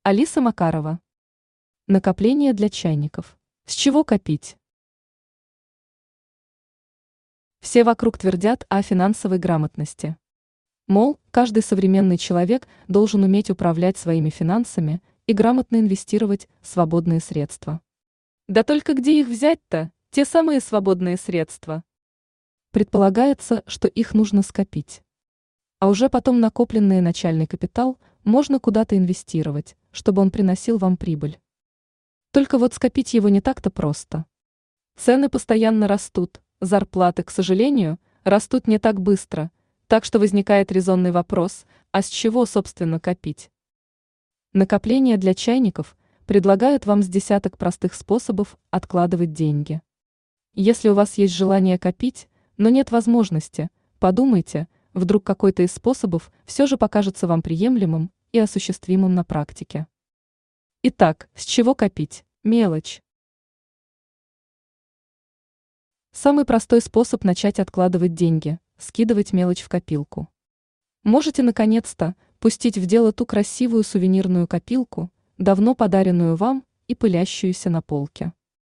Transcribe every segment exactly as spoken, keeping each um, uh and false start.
Алиса Макарова. Накопление для чайников. С чего копить? Все вокруг твердят о финансовой грамотности. Мол, каждый современный человек должен уметь управлять своими финансами и грамотно инвестировать свободные средства. Да только где их взять-то, те самые свободные средства? Предполагается, что их нужно скопить. А уже потом накопленный начальный капитал можно куда-то инвестировать, чтобы он приносил вам прибыль. Только вот скопить его не так-то просто. Цены постоянно растут, зарплаты, к сожалению, растут не так быстро, так что возникает резонный вопрос, а с чего, собственно, копить? Накопление для чайников предлагают вам с десяток простых способов откладывать деньги. Если у вас есть желание копить, но нет возможности, подумайте, вдруг какой-то из способов все же покажется вам приемлемым и осуществимым на практике. Итак, с чего копить? Мелочь. Самый простой способ начать откладывать деньги – скидывать мелочь в копилку. Можете наконец-то пустить в дело ту красивую сувенирную копилку, давно подаренную вам и пылящуюся на полке.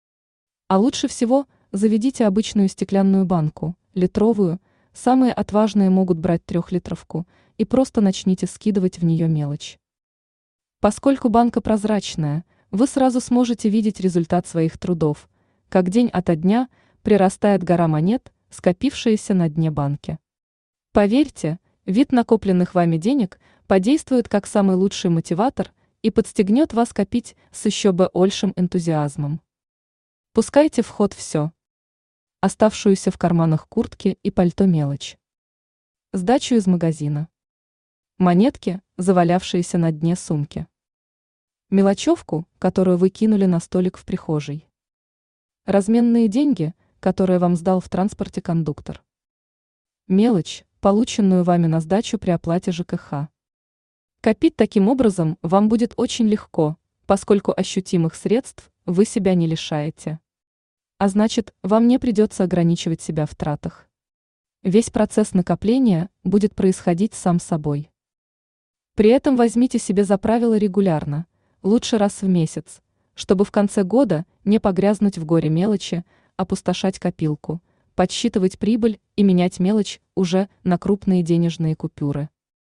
А лучше всего заведите обычную стеклянную банку, литровую, самые отважные могут брать трехлитровку, и просто начните скидывать в нее мелочь. Поскольку банка прозрачная, вы сразу сможете видеть результат своих трудов, как день ото дня прирастает гора монет, скопившаяся на дне банки. Поверьте, вид накопленных вами денег подействует как самый лучший мотиватор и подстегнет вас копить с еще большим энтузиазмом. Пускайте в ход все. Оставшуюся в карманах куртки и пальто мелочь. Сдачу из магазина. Монетки, завалявшиеся на дне сумки. Мелочевку, которую вы кинули на столик в прихожей. Разменные деньги, которые вам сдал в транспорте кондуктор. Мелочь, полученную вами на сдачу при оплате ЖКХ. Копить таким образом вам будет очень легко, поскольку ощутимых средств вы себя не лишаете. А значит, вам не придется ограничивать себя в тратах. Весь процесс накопления будет происходить сам собой. При этом возьмите себе за правило регулярно, лучше раз в месяц, чтобы в конце года не погрязнуть в горе мелочи, опустошать копилку, подсчитывать прибыль и менять мелочь уже на крупные денежные купюры.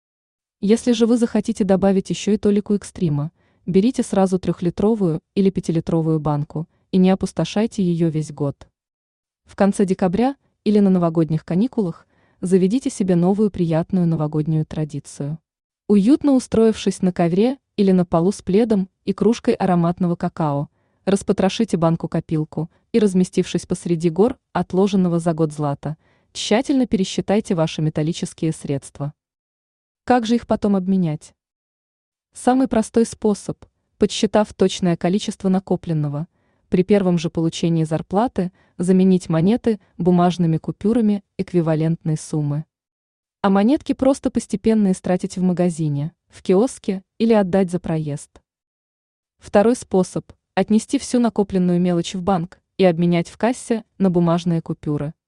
Если же вы захотите добавить еще и толику экстрима, берите сразу трехлитровую или пятилитровую банку и не опустошайте ее весь год. В конце декабря или на новогодних каникулах заведите себе новую приятную новогоднюю традицию. Уютно устроившись на ковре или на полу с пледом и кружкой ароматного какао, распотрошите банку-копилку и, разместившись посреди гор отложенного за год злата, тщательно пересчитайте ваши металлические средства. Как же их потом обменять? Самый простой способ, подсчитав точное количество накопленного, при первом же получении зарплаты заменить монеты бумажными купюрами эквивалентной суммы. А монетки просто постепенно истратить в магазине, в киоске или отдать за проезд. Второй способ – отнести всю накопленную мелочь в банк и обменять в кассе на бумажные купюры.